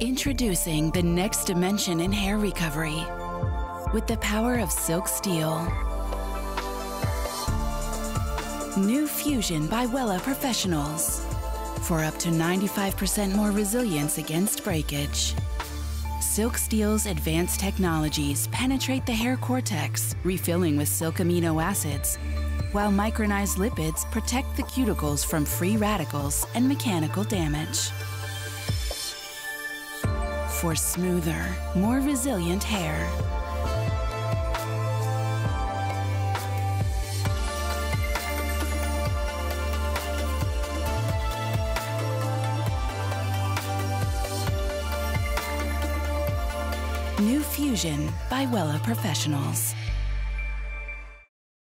Introducing the next dimension in hair recovery with the power of Silk Steel. New Fusion by Wella Professionals for up to 95% more resilience against breakage. Silk Steel's advanced technologies penetrate the hair cortex, refilling with silk amino acids, while micronized lipids protect the cuticles from free radicals and mechanical damage. For smoother, more resilient hair. New Fusion by Wella Professionals.